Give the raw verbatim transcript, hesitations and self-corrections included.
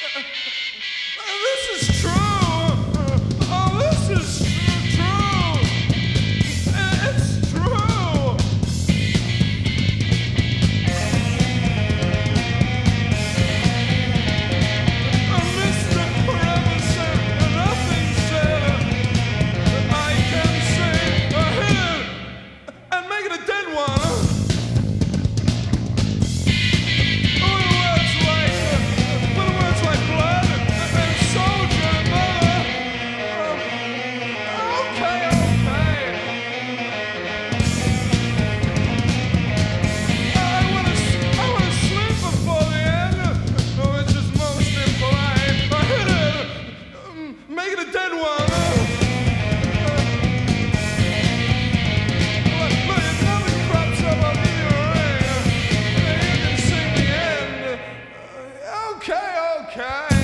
This is true. Oh, this is true. It's true. Mister Forever said nothing said. I can say a hit and make it a dead one. Make it a dead one. Look, if nothing crops up, I'll give you a ring. You can sing the end. Okay, okay.